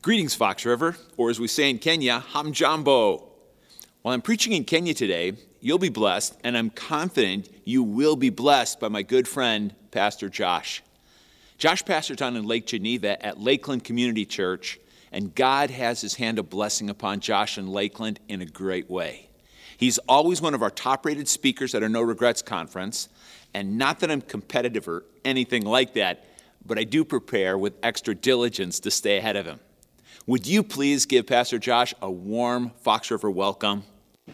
Greetings, Fox River, or as we say in Kenya, hamjambo. While I'm preaching in Kenya today, you'll be blessed, and I'm confident you will be blessed by my good friend, Pastor Josh. Josh pastors down in Lake Geneva at Lakeland Community Church, and God has his hand of blessing upon Josh and Lakeland in a great way. He's always one of our top-rated speakers at our No Regrets conference, and not that I'm competitive or anything like that, but I do prepare with extra diligence to stay ahead of him. Would you please give Pastor Josh a warm Fox River welcome?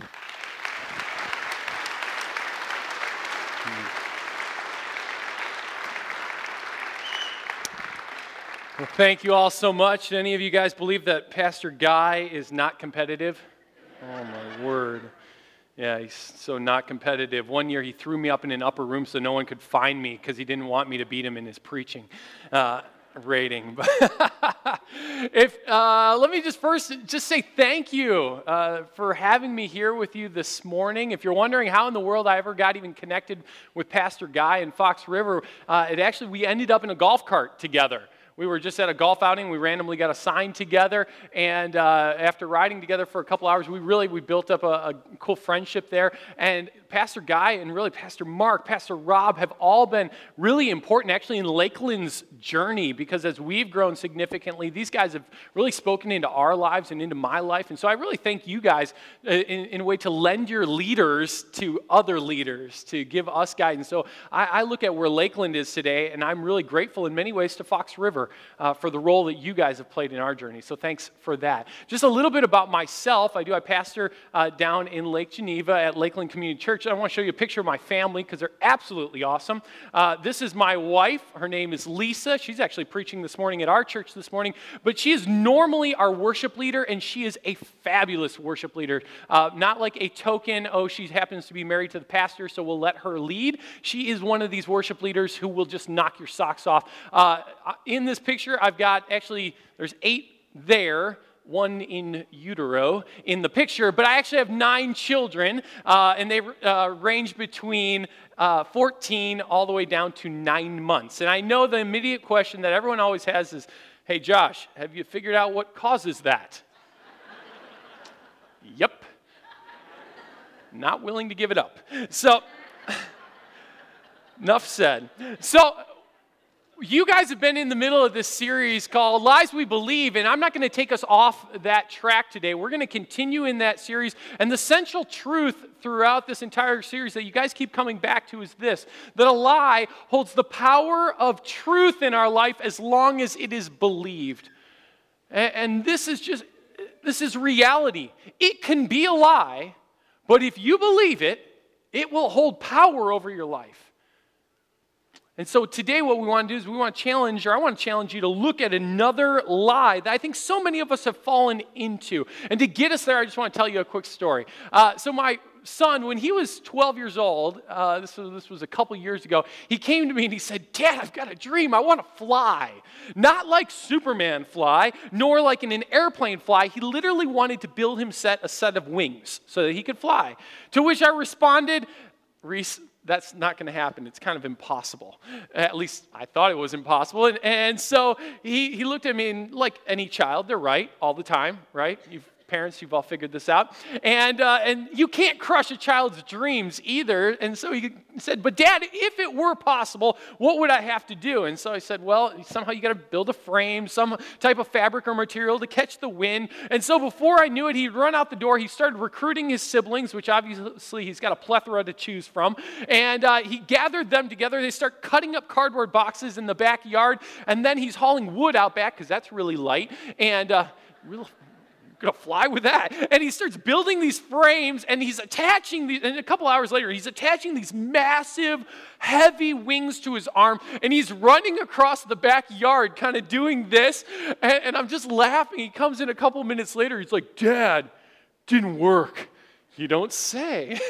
Well, thank you all so much. Any of you guys believe that Pastor Guy is not competitive? Oh, my word. Yeah, he's so not competitive. One year he threw me up in an upper room so no one could find me because he didn't want me to beat him in his preaching rating. Let me just say thank you for having me here with you this morning. If you're wondering how in the world I ever got even connected with Pastor Guy in Fox River, we ended up in a golf cart together. We were just at a golf outing. We randomly got assigned together, and after riding together for a couple hours, we built up a cool friendship there. And Pastor Guy and really Pastor Mark, Pastor Rob have all been really important actually in Lakeland's journey, because as we've grown significantly, these guys have really spoken into our lives and into my life. And so I really thank you guys in a way to lend your leaders to other leaders, to give us guidance. So I look at where Lakeland is today, and I'm really grateful in many ways to Fox River for the role that you guys have played in our journey. So thanks for that. Just a little bit about myself. I pastor down in Lake Geneva at Lakeland Community Church. I want to show you a picture of my family because they're absolutely awesome. This is my wife. Her name is Lisa. She's actually preaching this morning at our church this morning, but she is normally our worship leader, and she is a fabulous worship leader. Not like a token, she happens to be married to the pastor, so we'll let her lead. She is one of these worship leaders who will just knock your socks off. In this picture, I've got, there's 8 there, 1 in utero in the picture, but I actually have 9 children, and they range between 14 all the way down to 9 months. And I know the immediate question that everyone always has is, hey, Josh, have you figured out what causes that? Yep. Not willing to give it up. So, enough said. So, you guys have been in the middle of this series called Lies We Believe, and I'm not going to take us off that track today. We're going to continue in that series, and the central truth throughout this entire series that you guys keep coming back to is this, that a lie holds the power of truth in our life as long as it is believed. And this is reality. It can be a lie, but if you believe it, it will hold power over your life. And so today what we want to do is I want to challenge you to look at another lie that I think so many of us have fallen into. And to get us there, I just want to tell you a quick story. So my son, when he was 12 years old, this was a couple years ago, he came to me and he said, Dad, I've got a dream. I want to fly. Not like Superman fly, nor like in an airplane fly. He literally wanted to build himself a set of wings so that he could fly. To which I responded, Reese, that's not going to happen. It's kind of impossible. At least I thought it was impossible. And so he looked at me, and like any child, they're right all the time, right? Parents, you've all figured this out. And you can't crush a child's dreams either. And so he said, but Dad, if it were possible, what would I have to do? And so I said, well, somehow you got to build a frame, some type of fabric or material to catch the wind. And so before I knew it, he'd run out the door. He started recruiting his siblings, which obviously he's got a plethora to choose from. And he gathered them together. They start cutting up cardboard boxes in the backyard. And then he's hauling wood out back because that's really light. And going to fly with that. And he starts building these frames, and he's attaching these, and a couple hours later, he's attaching these massive, heavy wings to his arm, and he's running across the backyard kind of doing this, and I'm just laughing. He comes in a couple minutes later, he's like, Dad, didn't work. You don't say.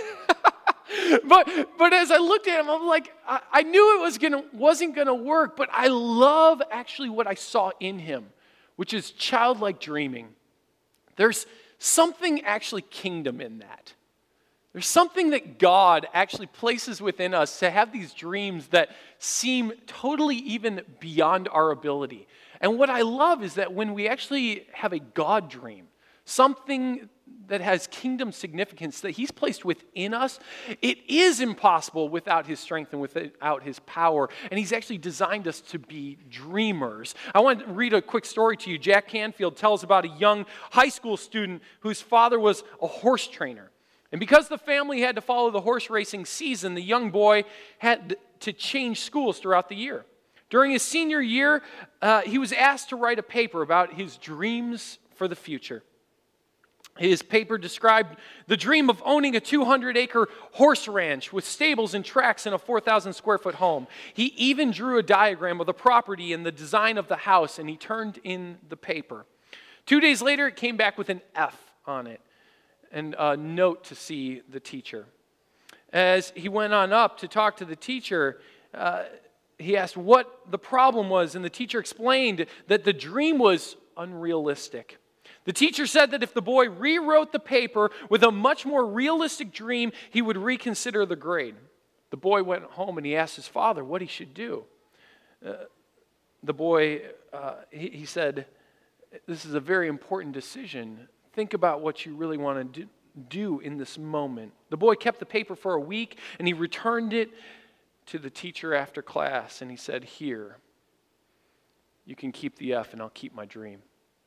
But as I looked at him, I'm like, I knew it wasn't going to work, but I love actually what I saw in him, which is childlike dreaming. There's something actually kingdom in that. There's something that God actually places within us to have these dreams that seem totally even beyond our ability. And what I love is that when we actually have a God dream, something that has kingdom significance that he's placed within us, it is impossible without his strength and without his power. And he's actually designed us to be dreamers. I want to read a quick story to you. Jack Canfield tells about a young high school student whose father was a horse trainer. And because the family had to follow the horse racing season, the young boy had to change schools throughout the year. During his senior year, he was asked to write a paper about his dreams for the future. His paper described the dream of owning a 200-acre horse ranch with stables and tracks in a 4,000-square-foot home. He even drew a diagram of the property and the design of the house, and he turned in the paper. 2 days later, it came back with an F on it and a note to see the teacher. As he went on up to talk to the teacher, he asked what the problem was, and the teacher explained that the dream was unrealistic. The teacher said that if the boy rewrote the paper with a much more realistic dream, he would reconsider the grade. The boy went home and he asked his father what he should do. The boy, he said, this is a very important decision. Think about what you really want to do in this moment. The boy kept the paper for a week and he returned it to the teacher after class and he said, here, you can keep the F and I'll keep my dream.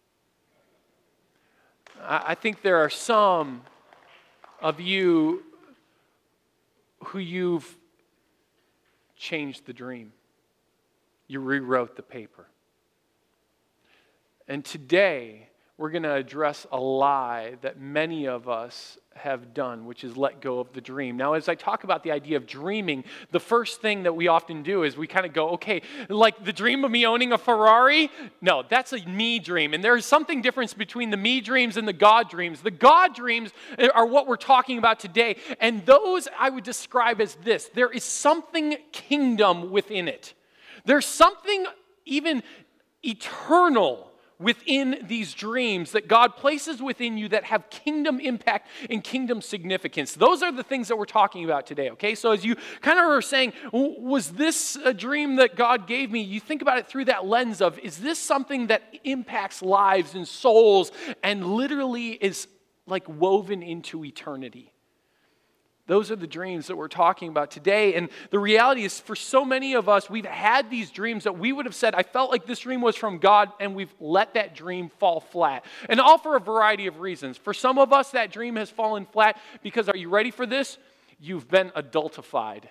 I think there are some of you who you've changed the dream. You rewrote the paper. And today, we're going to address a lie that many of us have done, which is let go of the dream. Now, as I talk about the idea of dreaming, the first thing that we often do is we kind of go, okay, like the dream of me owning a Ferrari? No, that's a me dream. And there's something different between the me dreams and the God dreams. The God dreams are what we're talking about today. And those I would describe as this. There is something kingdom within it. There's something even eternal within these dreams that God places within you that have kingdom impact and kingdom significance. Those are the things that we're talking about today, okay? So as you kind of are saying, was this a dream that God gave me? You think about it through that lens of, is this something that impacts lives and souls and literally is like woven into eternity? Those are the dreams that we're talking about today. And the reality is, for so many of us, we've had these dreams that we would have said, I felt like this dream was from God, and we've let that dream fall flat. And all for a variety of reasons. For some of us, that dream has fallen flat because, are you ready for this? You've been adultified.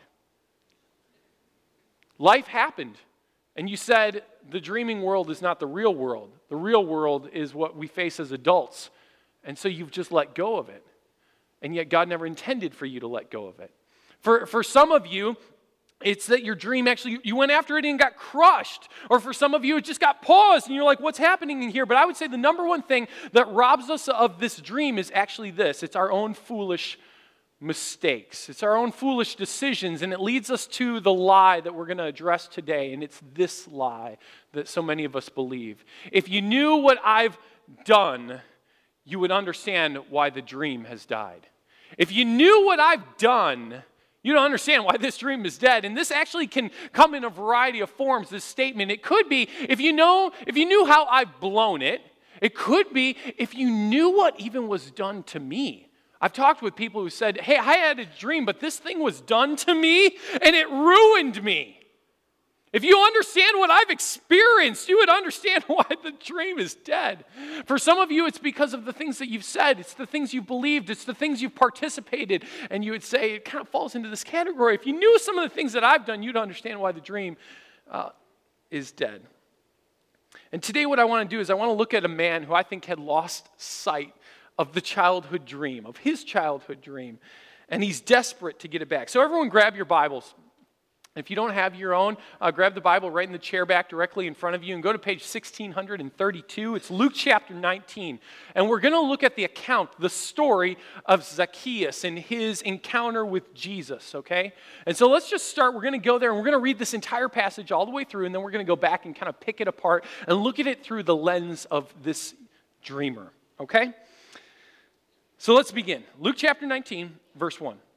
Life happened, and you said, the dreaming world is not the real world. The real world is what we face as adults. And so you've just let go of it. And yet God never intended for you to let go of it. For some of you, it's that your dream actually, you went after it and got crushed. Or for some of you, it just got paused and you're like, what's happening in here? But I would say the number one thing that robs us of this dream is actually this. It's our own foolish mistakes. It's our own foolish decisions, and it leads us to the lie that we're going to address today, and it's this lie that so many of us believe. If you knew what I've done, you would understand why the dream has died. If you knew what I've done, you don't understand why this dream is dead. And this actually can come in a variety of forms, this statement. It could be, if you knew how I've blown it. It could be, if you knew what even was done to me. I've talked with people who said, hey, I had a dream, but this thing was done to me, and it ruined me. If you understand what I've experienced, you would understand why the dream is dead. For some of you, it's because of the things that you've said. It's the things you've believed. It's the things you've participated. And you would say it kind of falls into this category. If you knew some of the things that I've done, you'd understand why the dream is dead. And today what I want to do is I want to look at a man who I think had lost sight of the childhood dream, of his childhood dream. And he's desperate to get it back. So everyone grab your Bibles. If you don't have your own, grab the Bible right in the chair back directly in front of you and go to page 1632. It's Luke chapter 19. And we're going to look at the account, the story of Zacchaeus and his encounter with Jesus, okay? And so let's just start. We're going to go there and we're going to read this entire passage all the way through, and then we're going to go back and kind of pick it apart and look at it through the lens of this dreamer, okay? So let's begin. Luke chapter 19, verse 1.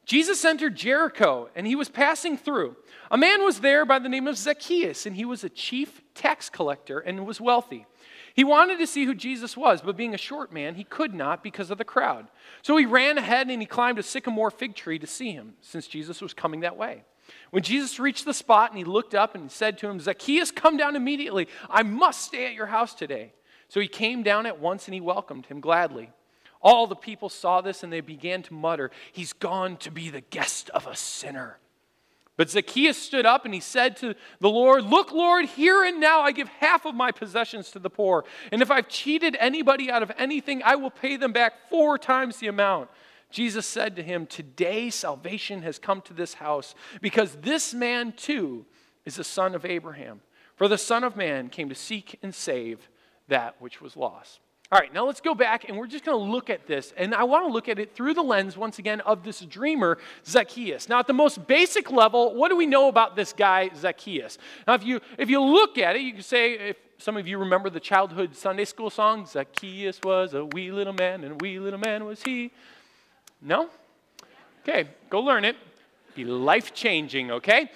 Jesus entered Jericho, and he was passing through. A man was there by the name of Zacchaeus, and he was a chief tax collector and was wealthy. He wanted to see who Jesus was, but being a short man, he could not because of the crowd. So he ran ahead and he climbed a sycamore fig tree to see him, since Jesus was coming that way. When Jesus reached the spot and he looked up and said to him, "Zacchaeus, come down immediately. I must stay at your house today." So he came down at once and he welcomed him gladly. All the people saw this and they began to mutter, "He's gone to be the guest of a sinner." But Zacchaeus stood up and he said to the Lord, "Look, Lord, here and now I give half of my possessions to the poor. And if I've cheated anybody out of anything, I will pay them back 4 times the amount." Jesus said to him, "Today salvation has come to this house, because this man too is a son of Abraham. For the Son of Man came to seek and save that which was lost." All right, now let's go back and we're just going to look at this. And I want to look at it through the lens, once again, of this dreamer, Zacchaeus. Now, at the most basic level, what do we know about this guy, Zacchaeus? Now, if you look at it, you can say, if some of you remember the childhood Sunday school song, "Zacchaeus was a wee little man, and a wee little man was he." No? Okay, go learn it. Be life-changing, okay?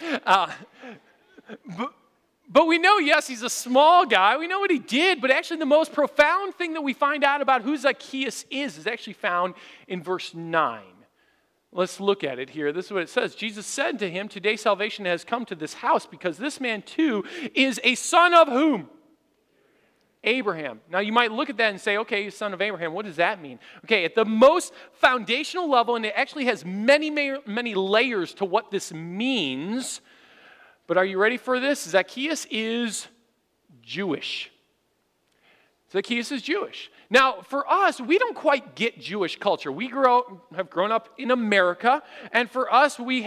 But we know, yes, he's a small guy. We know what he did, but actually the most profound thing that we find out about who Zacchaeus is actually found in verse 9. Let's look at it here. This is what it says. Jesus said to him, "Today salvation has come to this house, because this man too is a son of" whom? Abraham. Now you might look at that and say, okay, son of Abraham, what does that mean? Okay, at the most foundational level, and it actually has many, many layers to what this means. But are you ready for this? Zacchaeus is Jewish. Zacchaeus is Jewish. Now, for us, we don't quite get Jewish culture. We have grown up in America, and for us, we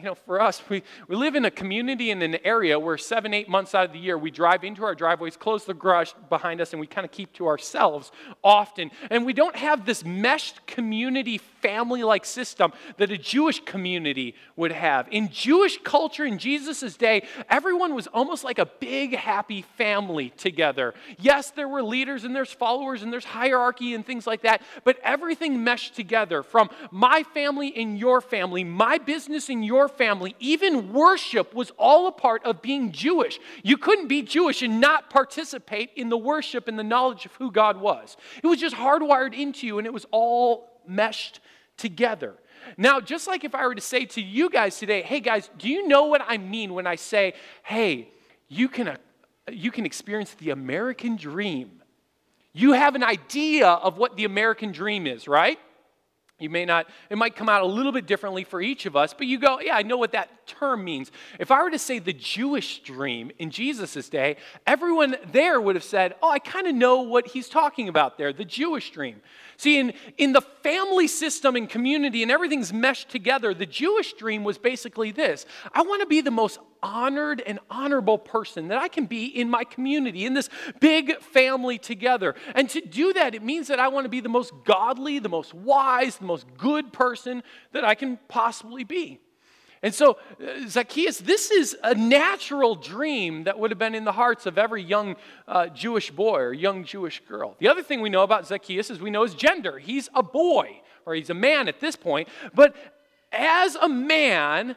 live in a community in an area where 7-8 months out of the year, we drive into our driveways, close the garage behind us, and we kind of keep to ourselves often. And we don't have this meshed community, family-like system that a Jewish community would have. In Jewish culture in Jesus' day, everyone was almost like a big, happy family together. Yes, there were leaders, and there's followers, and there's hierarchy and things like that, but everything meshed together, from my family and your family, my business and your family. Even worship was all a part of being Jewish. You couldn't be Jewish and not participate in the worship and the knowledge of who God was. It was just hardwired into you, and it was all meshed together. Now, just like if I were to say to you guys today, "Hey guys, do you know what I mean when I say, hey, you can experience the American dream"? You have an idea of what the American dream is, right? You may not, it might come out a little bit differently for each of us, but you go, yeah, I know what that term means. If I were to say the Jewish dream in Jesus' day, everyone there would have said, oh, I kind of know what he's talking about there, the Jewish dream. See, in the family system and community and everything's meshed together, the Jewish dream was basically this: I want to be the most honored and honorable person that I can be in my community, in this big family together. And to do that, it means that I want to be the most godly, the most wise, the most good person that I can possibly be. And so, Zacchaeus, this is a natural dream that would have been in the hearts of every young Jewish boy or young Jewish girl. The other thing we know about Zacchaeus is we know his gender. He's a boy, or he's a man at this point. But as a man,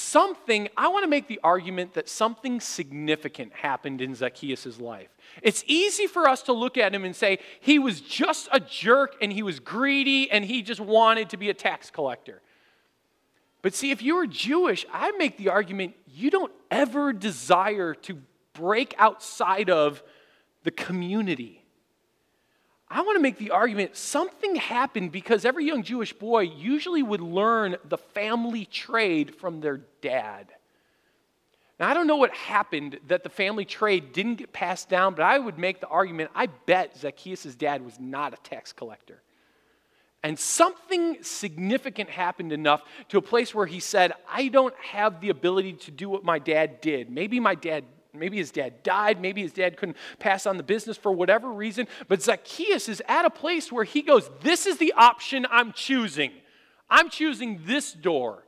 I want to make the argument that something significant happened in Zacchaeus' life. It's easy for us to look at him and say, he was just a jerk, and he was greedy, and he just wanted to be a tax collector. But see, if you were Jewish, I make the argument you don't ever desire to break outside of the community. I want to make the argument something happened because every young Jewish boy usually would learn the family trade from their dad. Now, I don't know what happened that the family trade didn't get passed down, but I would make the argument, I bet Zacchaeus' dad was not a tax collector. And something significant happened enough to a place where he said, I don't have the ability to do what my dad did. Maybe his dad died. Maybe his dad couldn't pass on the business for whatever reason. But Zacchaeus is at a place where he goes, this is the option I'm choosing. I'm choosing this door.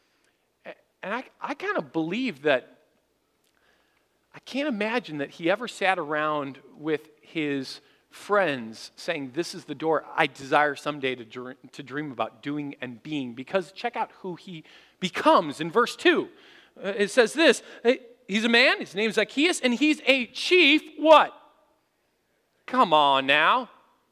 And I kind of believe that, I can't imagine that he ever sat around with his friends saying, this is the door I desire someday to dream about doing and being. Because check out who he becomes in verse 2. It says this, he's a man, his name's Zacchaeus, and he's a chief what? Come on now.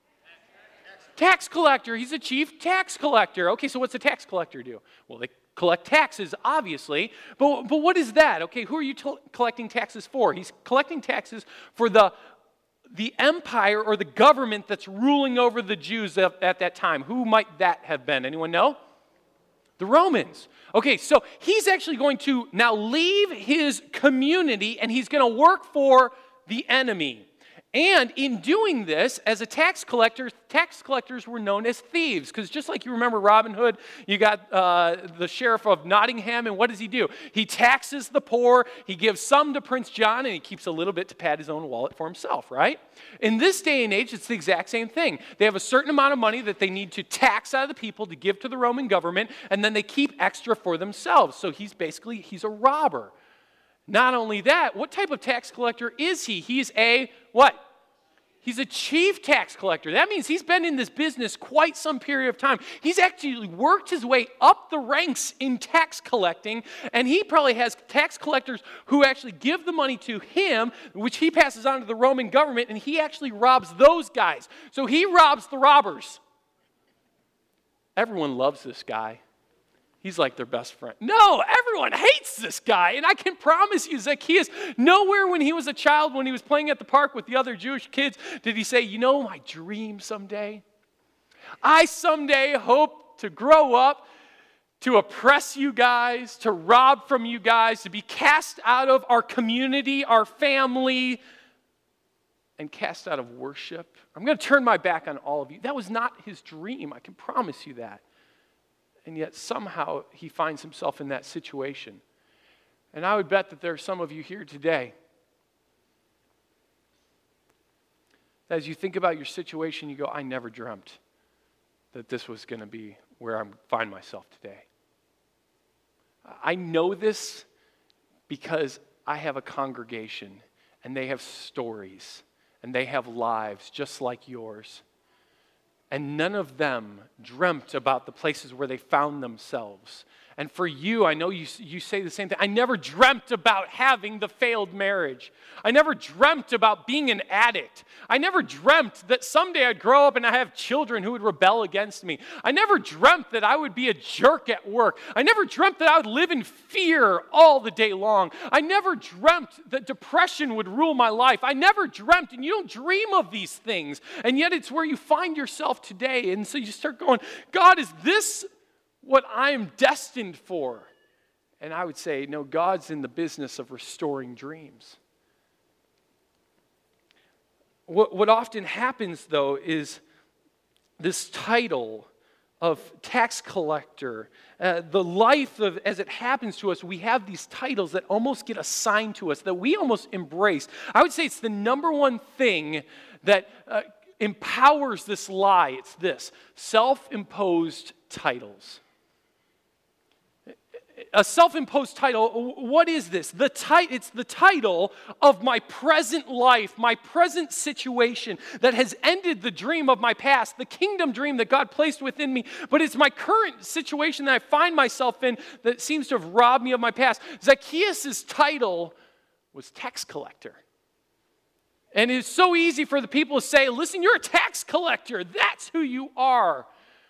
Tax collector. He's a chief tax collector. Okay, so what's a tax collector do? Well, they collect taxes, obviously. But what is that? Okay, who are you collecting taxes for? He's collecting taxes for the empire or the government that's ruling over the Jews at that time. Who might that have been? Anyone know? The Romans. Okay, so he's actually going to now leave his community and he's going to work for the enemy. And in doing this, as a tax collector, tax collectors were known as thieves. Because just like you remember Robin Hood, you got the sheriff of Nottingham, and what does he do? He taxes the poor, he gives some to Prince John, and he keeps a little bit to pad his own wallet for himself, right? In this day and age, it's the exact same thing. They have a certain amount of money that they need to tax out of the people to give to the Roman government, and then they keep extra for themselves. So he's a robber. Not only that, what type of tax collector is he? He's a what? He's a chief tax collector. That means he's been in this business quite some period of time. He's actually worked his way up the ranks in tax collecting, and he probably has tax collectors who actually give the money to him, which he passes on to the Roman government, and he actually robs those guys. So he robs the robbers. Everyone loves this guy. He's like their best friend. No, everyone hates this guy. And I can promise you, Zacchaeus, nowhere when he was a child, when he was playing at the park with the other Jewish kids, did he say, you know my dream someday? I someday hope to grow up, to oppress you guys, to rob from you guys, to be cast out of our community, our family, and cast out of worship. I'm going to turn my back on all of you. That was not his dream. I can promise you that. And yet somehow he finds himself in that situation. And I would bet that there are some of you here today that as you think about your situation, you go, I never dreamt that this was going to be where I find myself today. I know this because I have a congregation and they have stories and they have lives just like yours. And none of them dreamt about the places where they found themselves. And for you, I know you say the same thing. I never dreamt about having the failed marriage. I never dreamt about being an addict. I never dreamt that someday I'd grow up and I have children who would rebel against me. I never dreamt that I would be a jerk at work. I never dreamt that I would live in fear all the day long. I never dreamt that depression would rule my life. I never dreamt, and you don't dream of these things. And yet it's where you find yourself today. And so you start going, God, is this what I am destined for? And I would say, no, God's in the business of restoring dreams. What often happens, though, is this title of tax collector, the life of, as it happens to us, we have these titles that almost get assigned to us, that we almost embrace. I would say it's the number one thing that empowers this lie. It's this: self-imposed titles. A self-imposed title, what is this? It's the title of my present life, my present situation that has ended the dream of my past, the kingdom dream that God placed within me, but it's my current situation that I find myself in that seems to have robbed me of my past. Zacchaeus' title was tax collector. And it's so easy for the people to say, listen, you're a tax collector. That's who you are.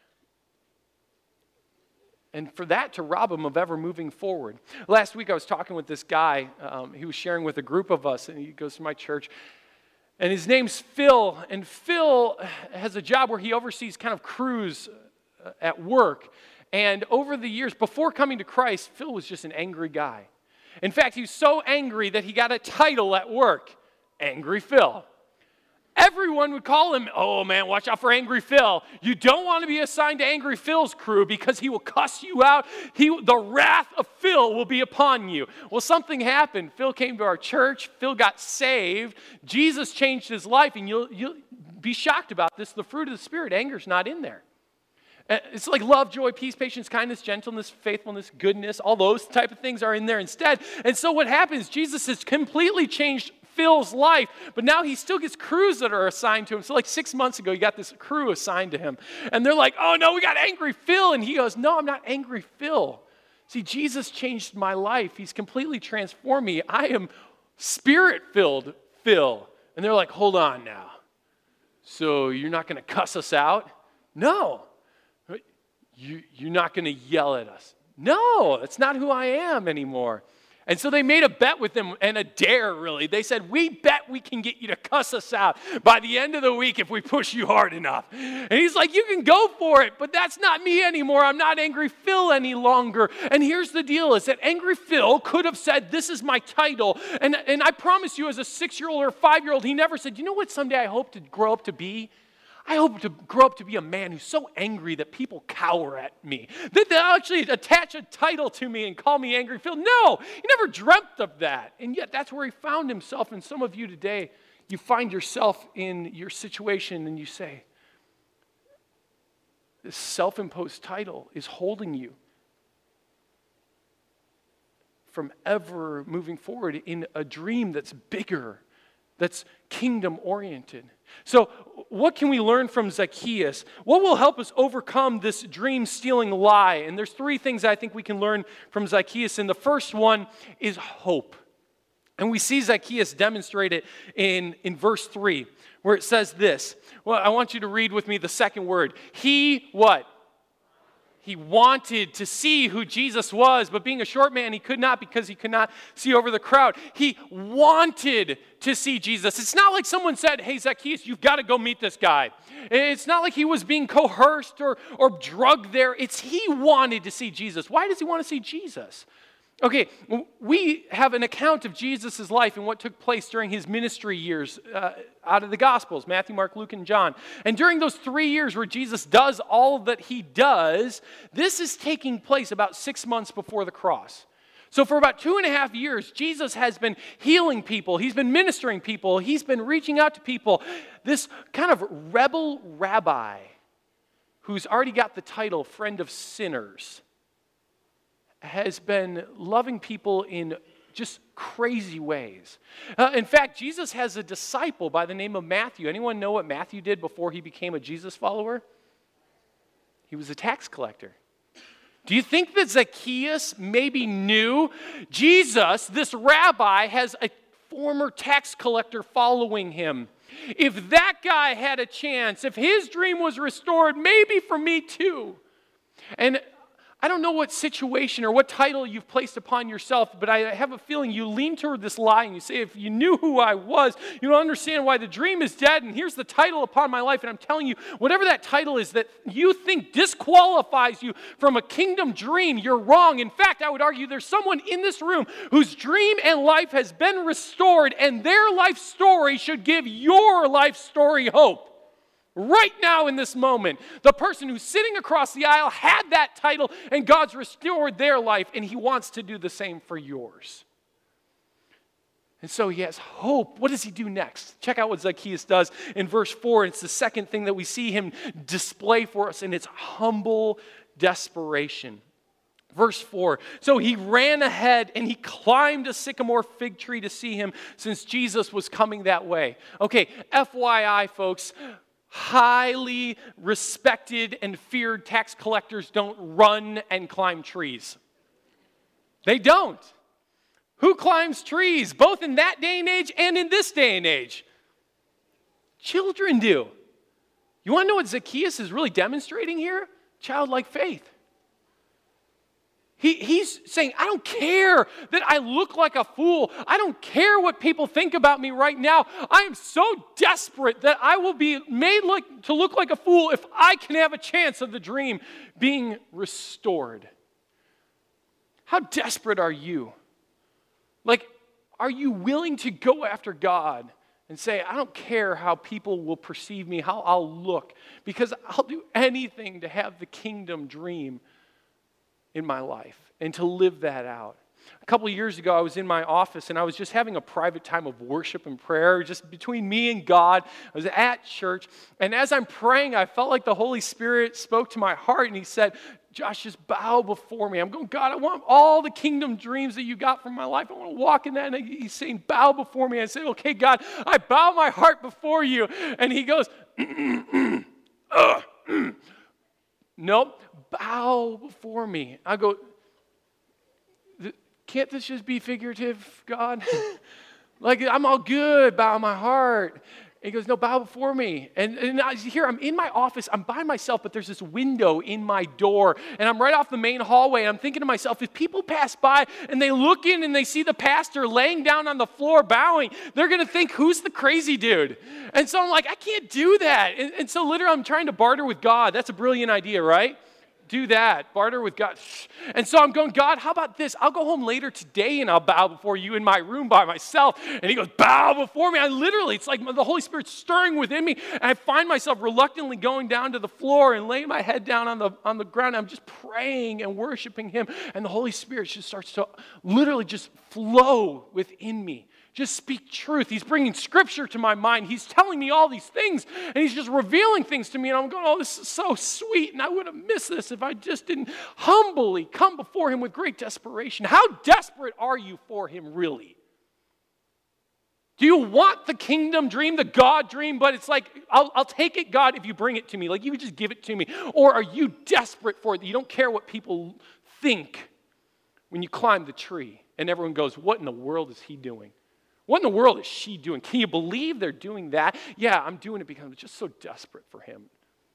And for that to rob him of ever moving forward. Last week I was talking with this guy. He was sharing with a group of us, and he goes to my church. And his name's Phil. And Phil has a job where he oversees kind of crews at work. And over the years, before coming to Christ, Phil was just an angry guy. In fact, he was so angry that he got a title at work, Angry Phil. Everyone would call him, oh man, watch out for Angry Phil. You don't want to be assigned to Angry Phil's crew because he will cuss you out. The wrath of Phil will be upon you. Well, something happened. Phil came to our church. Phil got saved. Jesus changed his life, and you'll be shocked about this. The fruit of the Spirit, anger's not in there. It's like love, joy, peace, patience, kindness, gentleness, faithfulness, goodness. All those type of things are in there instead. And so what happens, Jesus has completely changed Phil's life, but now he still gets crews that are assigned to him. So like 6 months ago, he got this crew assigned to him. And they're like, oh no, we got Angry Phil. And he goes, no, I'm not Angry Phil. See, Jesus changed my life. He's completely transformed me. I am Spirit-filled Phil. And they're like, hold on now. So you're not going to cuss us out? No. You're not going to yell at us? No, that's not who I am anymore. And so they made a bet with him, and a dare, really. They said, we bet we can get you to cuss us out by the end of the week if we push you hard enough. And he's like, you can go for it, but that's not me anymore. I'm not Angry Phil any longer. And here's the deal, is that Angry Phil could have said, this is my title. And I promise you, as a 6-year-old or a 5-year-old, he never said, you know what someday I hope to grow up to be? I hope to grow up to be a man who's so angry that people cower at me, that they actually attach a title to me and call me Angry Phil. No, he never dreamt of that. And yet that's where he found himself. And some of you today, you find yourself in your situation and you say, this self-imposed title is holding you from ever moving forward in a dream that's bigger, that's kingdom-oriented. So what can we learn from Zacchaeus? What will help us overcome this dream-stealing lie? And there's 3 things I think we can learn from Zacchaeus. And the first one is hope. And we see Zacchaeus demonstrate it in verse 3, where it says this. Well, I want you to read with me the second word. He what? He wanted to see who Jesus was, but being a short man, he could not because he could not see over the crowd. He wanted to see Jesus. It's not like someone said, hey, Zacchaeus, you've got to go meet this guy. It's not like he was being coerced or drugged there. It's he wanted to see Jesus. Why does he want to see Jesus? Okay, we have an account of Jesus' life and what took place during his ministry years out of the Gospels, Matthew, Mark, Luke, and John. And during those 3 years where Jesus does all that he does, this is taking place about 6 months before the cross. So for about 2.5 years, Jesus has been healing people. He's been ministering people. He's been reaching out to people. This kind of rebel rabbi who's already got the title friend of sinners has been loving people in just crazy ways. In fact, Jesus has a disciple by the name of Matthew. Anyone know what Matthew did before he became a Jesus follower? He was a tax collector. Do you think that Zacchaeus maybe knew Jesus, this rabbi, has a former tax collector following him? If that guy had a chance, if his dream was restored, maybe for me too. And I don't know what situation or what title you've placed upon yourself, but I have a feeling you lean toward this lie and you say, if you knew who I was, you don't understand why the dream is dead, and here's the title upon my life. And I'm telling you, whatever that title is that you think disqualifies you from a kingdom dream, you're wrong. In fact, I would argue there's someone in this room whose dream and life has been restored, and their life story should give your life story hope. Right now in this moment, the person who's sitting across the aisle had that title and God's restored their life, and he wants to do the same for yours. And so he has hope. What does he do next? Check out what Zacchaeus does in verse 4. It's the second thing that we see him display for us, and it's humble desperation. Verse 4, so he ran ahead and he climbed a sycamore fig tree to see him since Jesus was coming that way. Okay, FYI, folks, highly respected and feared tax collectors don't run and climb trees. They don't. Who climbs trees, both in that day and age and in this day and age? Children do. You want to know what Zacchaeus is really demonstrating here? Childlike faith. He's saying, I don't care that I look like a fool. I don't care what people think about me right now. I am so desperate that I will be made to look like a fool if I can have a chance of the dream being restored. How desperate are you? Like, are you willing to go after God and say, I don't care how people will perceive me, how I'll look, because I'll do anything to have the kingdom dream in my life and to live that out. A couple of years ago, I was in my office and I was just having a private time of worship and prayer just between me and God. I was at church, and as I'm praying, I felt like the Holy Spirit spoke to my heart, and he said, Josh, just bow before me. I'm going, God, I want all the kingdom dreams that you got from my life. I want to walk in that. And he's saying, bow before me. I said, okay, God, I bow my heart before you. And he goes, nope, bow before me. I go, can't this just be figurative, God? Like, I'm all good, bow my heart. And he goes, no, bow before me. And here, I'm in my office. I'm by myself, but there's this window in my door. And I'm right off the main hallway. And I'm thinking to myself, if people pass by and they look in and they see the pastor laying down on the floor bowing, they're going to think, who's the crazy dude? And so I'm like, I can't do that. And so literally, I'm trying to barter with God. That's a brilliant idea, right? Do that. Barter with God. And so I'm going, God, how about this? I'll go home later today and I'll bow before you in my room by myself. And he goes, bow before me. It's like the Holy Spirit's stirring within me. And I find myself reluctantly going down to the floor and laying my head down on the ground. I'm just praying and worshiping him. And the Holy Spirit just starts to literally just flow within me. Just speak truth. He's bringing scripture to my mind. He's telling me all these things, and he's just revealing things to me, and I'm going, oh, this is so sweet, and I would have missed this if I just didn't humbly come before him with great desperation. How desperate are you for him, really? Do you want the kingdom dream, the God dream, but it's like, I'll take it, God, if you bring it to me. Like, you would just give it to me. Or are you desperate for it that you don't care what people think when you climb the tree, and everyone goes, what in the world is he doing? What in the world is she doing? Can you believe they're doing that? Yeah, I'm doing it because I'm just so desperate for him.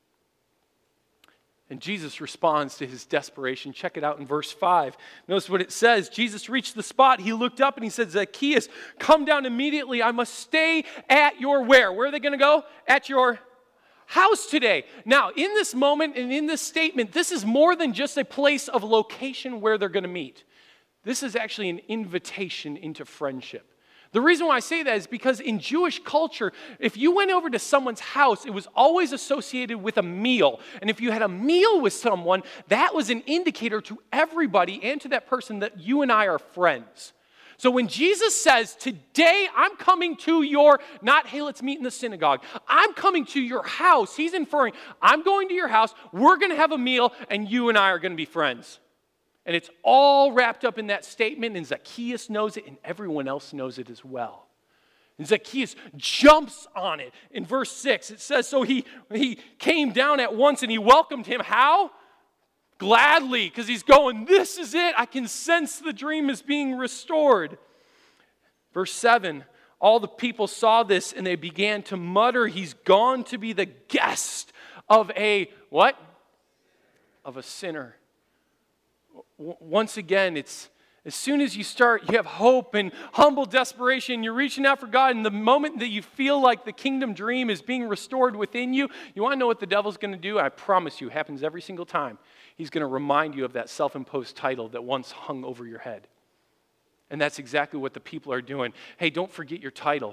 And Jesus responds to his desperation. Check it out in verse 5. Notice what it says. Jesus reached the spot. He looked up and he said, Zacchaeus, come down immediately. I must stay at your where? Where are they going to go? At your house today. Now, in this moment and in this statement, this is more than just a place of location where they're going to meet. This is actually an invitation into friendship. The reason why I say that is because in Jewish culture, if you went over to someone's house, it was always associated with a meal. And if you had a meal with someone, that was an indicator to everybody and to that person that you and I are friends. So when Jesus says, today I'm coming to your, not, hey, let's meet in the synagogue. I'm coming to your house. He's inferring, I'm going to your house, we're going to have a meal, and you and I are going to be friends. And it's all wrapped up in that statement, and Zacchaeus knows it, and everyone else knows it as well. And Zacchaeus jumps on it. In verse 6, it says, so he came down at once, and he welcomed him. How? Gladly, because he's going, this is it. I can sense the dream is being restored. Verse 7, all the people saw this, and they began to mutter, he's gone to be the guest of a, what? Of a sinner. Once again, it's as soon as you have hope and humble desperation, you're reaching out for God, and the moment that you feel like the kingdom dream is being restored within you, you want to know what the devil's going to do? I promise you, it happens every single time. He's going to remind you of that self-imposed title that once hung over your head. And that's exactly what the people are doing. Hey, don't forget your title.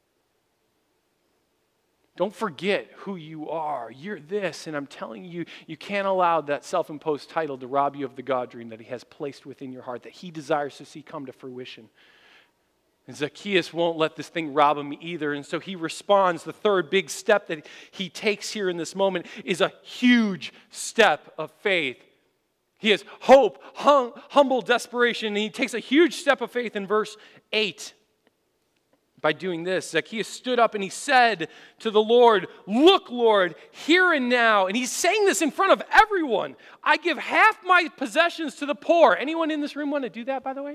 Don't forget who you are. You're this, and I'm telling you, you can't allow that self-imposed title to rob you of the God dream that he has placed within your heart, that he desires to see come to fruition. And Zacchaeus won't let this thing rob him either, and so he responds. The third big step that he takes here in this moment is a huge step of faith. He has hope, humble desperation, and he takes a huge step of faith in verse 8. By doing this, Zacchaeus stood up and he said to the Lord, look, Lord, here and now. And he's saying this in front of everyone. I give half my possessions to the poor. Anyone in this room want to do that, by the way?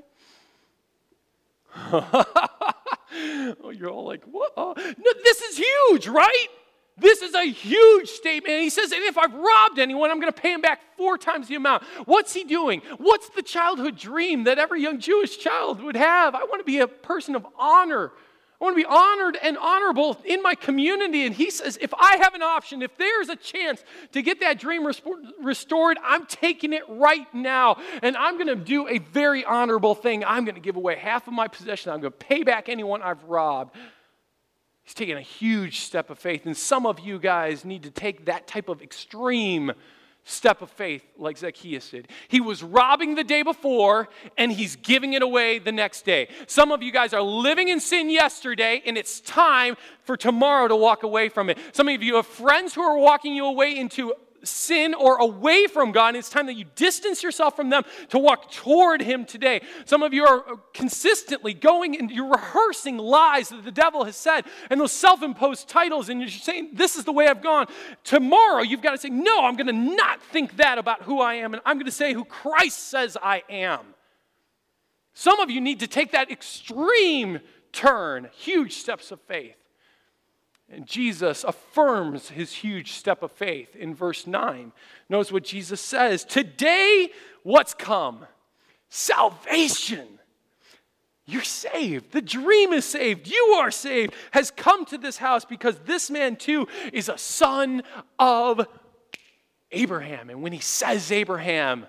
Oh, you're all like, what? No, this is huge, right? This is a huge statement. And he says, and if I've robbed anyone, I'm going to pay him back 4 times the amount. What's he doing? What's the childhood dream that every young Jewish child would have? I want to be a person of honor. I want to be honored and honorable in my community. And he says, if I have an option, if there's a chance to get that dream restored, I'm taking it right now. And I'm going to do a very honorable thing. I'm going to give away half of my possession. I'm going to pay back anyone I've robbed. He's taking a huge step of faith. And some of you guys need to take that type of extreme step of faith like Zacchaeus did. He was robbing the day before, and he's giving it away the next day. Some of you guys are living in sin yesterday, and it's time for tomorrow to walk away from it. Some of you have friends who are walking you away into sin or away from God, and it's time that you distance yourself from them to walk toward Him today. Some of you are consistently going and you're rehearsing lies that the devil has said and those self-imposed titles, and you're saying, this is the way I've gone. Tomorrow, you've got to say, no, I'm going to not think that about who I am, and I'm going to say who Christ says I am. Some of you need to take that extreme turn, huge steps of faith. And Jesus affirms his huge step of faith in verse 9. Notice what Jesus says. Today, what's come? Salvation. You're saved. The dream is saved. You are saved. Has come to this house because this man too is a son of Abraham. And when he says Abraham,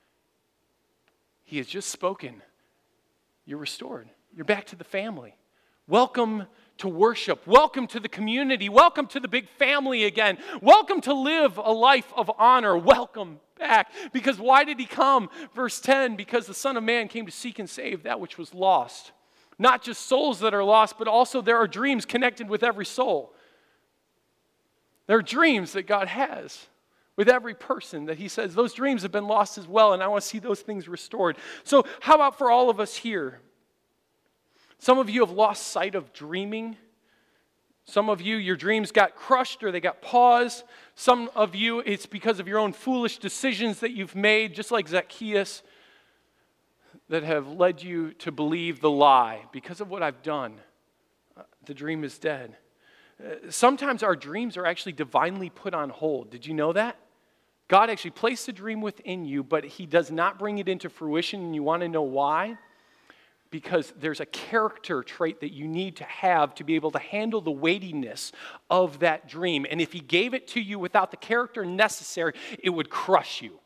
he has just spoken. You're restored. You're back to the family. Welcome to worship. Welcome to the community. Welcome to the big family again. Welcome to live a life of honor. Welcome back. Because why did he come? Verse 10, because the Son of Man came to seek and save that which was lost. Not just souls that are lost, but also there are dreams connected with every soul. There are dreams that God has with every person that he says, those dreams have been lost as well, and I want to see those things restored. So how about for all of us here? Some of you have lost sight of dreaming. Some of you, your dreams got crushed or they got paused. Some of you, it's because of your own foolish decisions that you've made, just like Zacchaeus, that have led you to believe the lie. Because of what I've done, the dream is dead. Sometimes our dreams are actually divinely put on hold. Did you know that? God actually placed a dream within you, but he does not bring it into fruition, and you want to know why? Because there's a character trait that you need to have to be able to handle the weightiness of that dream. And if he gave it to you without the character necessary, it would crush you.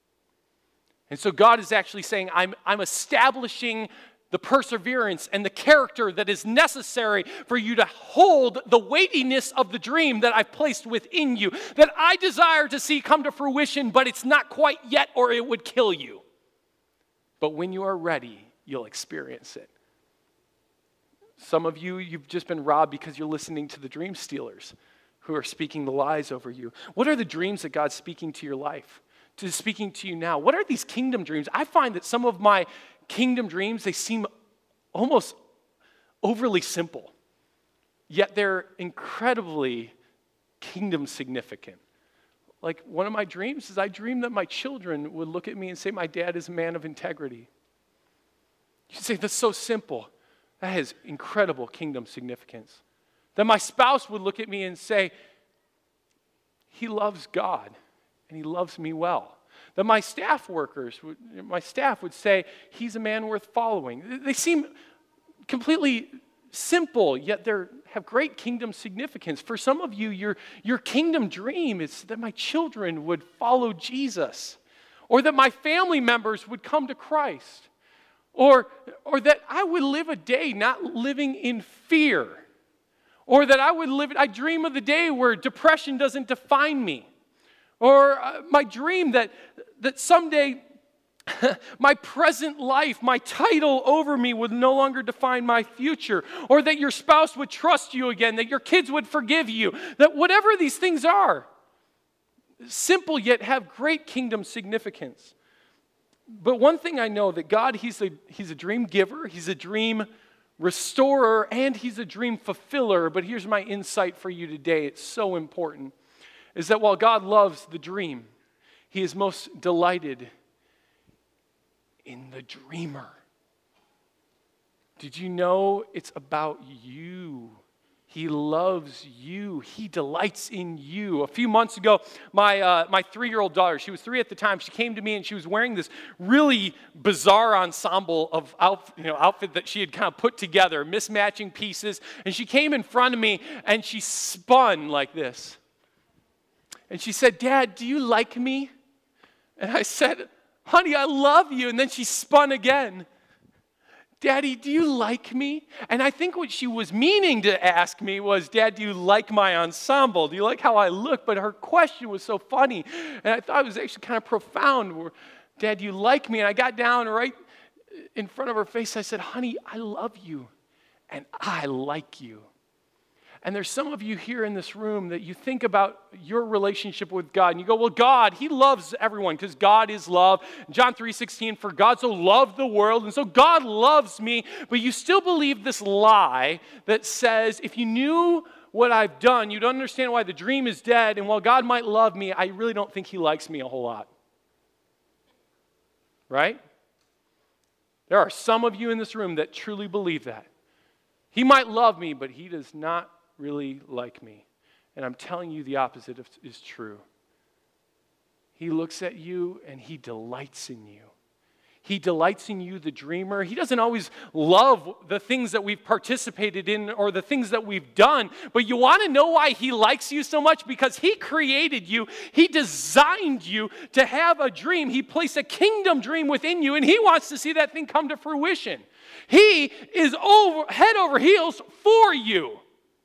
And so God is actually saying, I'm establishing the perseverance and the character that is necessary for you to hold the weightiness of the dream that I've placed within you, that I desire to see come to fruition, but it's not quite yet or it would kill you. But when you are ready, you'll experience it. Some of you, you've just been robbed because you're listening to the dream stealers who are speaking the lies over you. What are the dreams that God's speaking to your life, speaking to you now? What are these kingdom dreams? I find that some of my kingdom dreams, they seem almost overly simple, yet they're incredibly kingdom significant. Like one of my dreams is I dreamed that my children would look at me and say, my dad is a man of integrity. You say, that's so simple. That has incredible kingdom significance. That my spouse would look at me and say, he loves God and he loves me well. That my staff would say, he's a man worth following. They seem completely simple, yet they have great kingdom significance. For some of you, your kingdom dream is that my children would follow Jesus, or that my family members would come to Christ. Or that I would live a day not living in fear. Or that I dream of the day where depression doesn't define me. Or my dream that someday my present life, my title over me would no longer define my future. Or that your spouse would trust you again, that your kids would forgive you. That whatever these things are, simple yet have great kingdom significance. But one thing I know, that God, he's a dream giver, he's a dream restorer, and he's a dream fulfiller. But here's my insight for you today. It's so important. Is that while God loves the dream, he is most delighted in the dreamer. Did you know it's about you? He loves you. He delights in you. A few months ago, my 3-year-old daughter, she was 3 at the time, she came to me and she was wearing this really bizarre ensemble of outfit that she had kind of put together, mismatching pieces. And she came in front of me and she spun like this. And she said, Dad, do you like me? And I said, honey, I love you. And then she spun again. Daddy, do you like me? And I think what she was meaning to ask me was, Dad, do you like my ensemble? Do you like how I look? But her question was so funny. And I thought it was actually kind of profound. Dad, do you like me? And I got down right in front of her face. I said, honey, I love you. And I like you. And there's some of you here in this room that you think about your relationship with God, and you go, well, God, he loves everyone because God is love. John 3:16, for God so loved the world, and so God loves me. But you still believe this lie that says, if you knew what I've done, you'd understand why the dream is dead, and while God might love me, I really don't think he likes me a whole lot. Right? There are some of you in this room that truly believe that. He might love me, but he does not really like me. And I'm telling you the opposite is true. He looks at you and he delights in you. He delights in you, the dreamer. He doesn't always love the things that we've participated in or the things that we've done. But you want to know why he likes you so much? Because he created you. He designed you to have a dream. He placed a kingdom dream within you, and he wants to see that thing come to fruition. He is head over heels for you.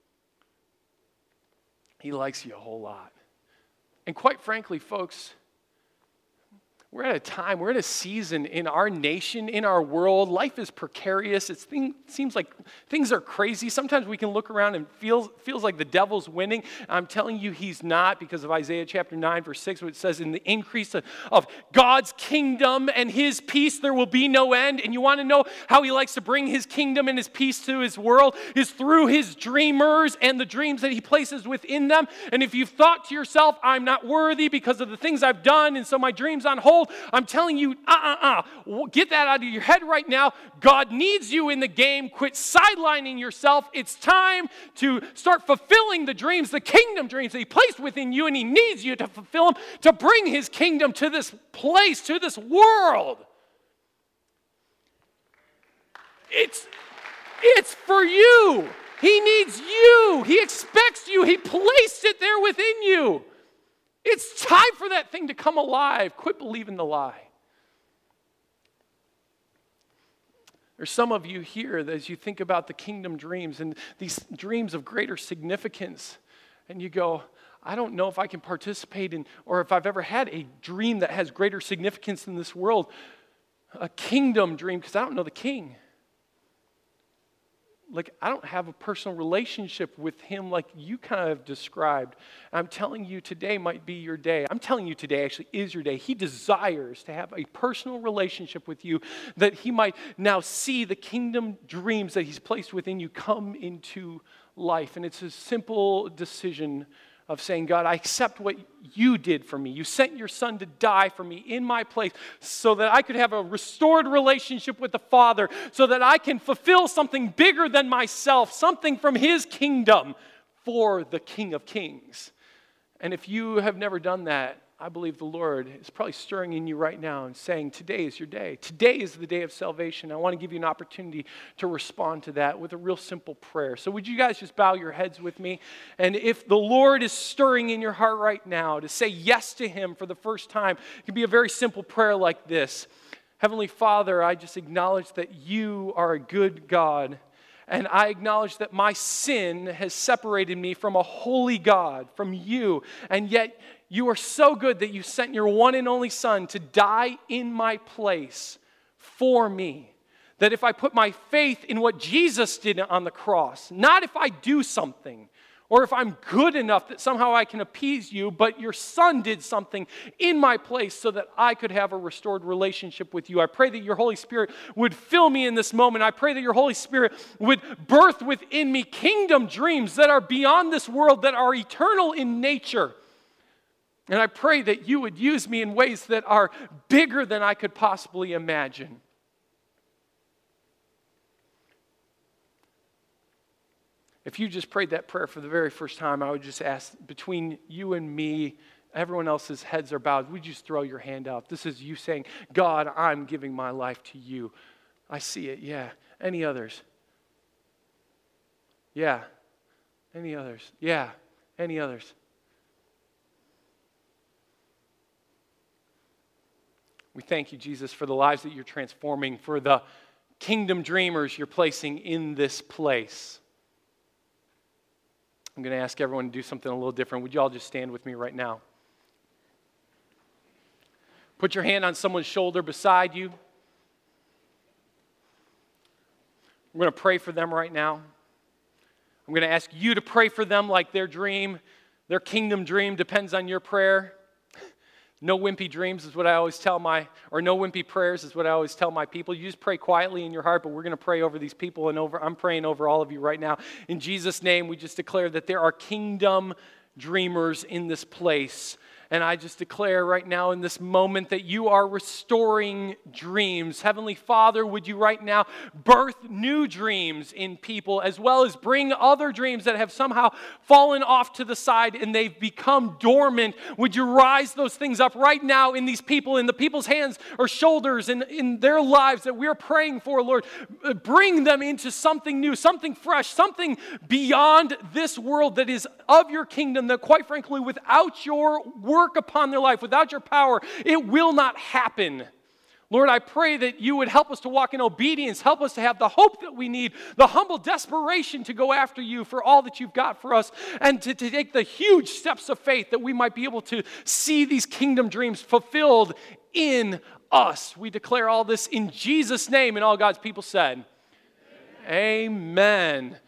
He likes you a whole lot. And quite frankly, folks, we're at a time, we're at a season in our nation, in our world. Life is precarious. It seems like things are crazy. Sometimes we can look around and feels like the devil's winning. I'm telling you he's not, because of Isaiah chapter 9, verse 6, which says, in the increase of God's kingdom and his peace, there will be no end. And you want to know how he likes to bring his kingdom and his peace to his world is through his dreamers and the dreams that he places within them. And if you've thought to yourself, I'm not worthy because of the things I've done, and so my dream's on hold, I'm telling you, get that out of your head right now. God needs you in the game. Quit sidelining yourself. It's time to start fulfilling the dreams, the kingdom dreams that he placed within you, and he needs you to fulfill them to bring his kingdom to this place, to this world. It's for you. He needs you. He expects you. He placed it there within you. It's time for that thing to come alive. Quit believing the lie. There's some of you here that as you think about the kingdom dreams and these dreams of greater significance, and you go, I don't know if I can participate in, or if I've ever had a dream that has greater significance in this world, a kingdom dream, because I don't know the king. Like, I don't have a personal relationship with him like you kind of have described. I'm telling you today might be your day. I'm telling you today actually is your day. He desires to have a personal relationship with you that he might now see the kingdom dreams that he's placed within you come into life. And it's a simple decision of saying, God, I accept what you did for me. You sent your son to die for me in my place so that I could have a restored relationship with the Father, so that I can fulfill something bigger than myself, something from his kingdom for the King of Kings. And if you have never done that, I believe the Lord is probably stirring in you right now and saying, today is your day. Today is the day of salvation. I want to give you an opportunity to respond to that with a real simple prayer. So would you guys just bow your heads with me? And if the Lord is stirring in your heart right now to say yes to him for the first time, it can be a very simple prayer like this. Heavenly Father, I just acknowledge that you are a good God. And I acknowledge that my sin has separated me from a holy God, from you. And yet you are so good that you sent your one and only Son to die in my place for me. That if I put my faith in what Jesus did on the cross, not if I do something, or if I'm good enough that somehow I can appease you, but your Son did something in my place so that I could have a restored relationship with you. I pray that your Holy Spirit would fill me in this moment. I pray that your Holy Spirit would birth within me kingdom dreams that are beyond this world, that are eternal in nature. And I pray that you would use me in ways that are bigger than I could possibly imagine. If you just prayed that prayer for the very first time, I would just ask, between you and me, everyone else's heads are bowed, would you just throw your hand out? This is you saying, God, I'm giving my life to you. I see it, yeah. Any others? Yeah. Any others? Yeah. Any others? We thank you, Jesus, for the lives that you're transforming, for the kingdom dreamers you're placing in this place. I'm going to ask everyone to do something a little different. Would you all just stand with me right now? Put your hand on someone's shoulder beside you. We're going to pray for them right now. I'm going to ask you to pray for them like their dream, their kingdom dream depends on your prayer. No wimpy dreams is what I always tell no wimpy prayers is what I always tell my people. You just pray quietly in your heart, but we're going to pray over these people and I'm praying over all of you right now. In Jesus' name, we just declare that there are kingdom dreamers in this place. And I just declare right now in this moment that you are restoring dreams. Heavenly Father, would you right now birth new dreams in people as well as bring other dreams that have somehow fallen off to the side and they've become dormant. Would you rise those things up right now in these people, in the people's hands or shoulders, in their lives that we're praying for, Lord. Bring them into something new, something fresh, something beyond this world that is of your kingdom that quite frankly without your work upon their life, without your power, it will not happen. Lord, I pray that you would help us to walk in obedience, help us to have the hope that we need, the humble desperation to go after you for all that you've got for us, and to take the huge steps of faith that we might be able to see these kingdom dreams fulfilled in us. We declare all this in Jesus' name, and all God's people said, Amen.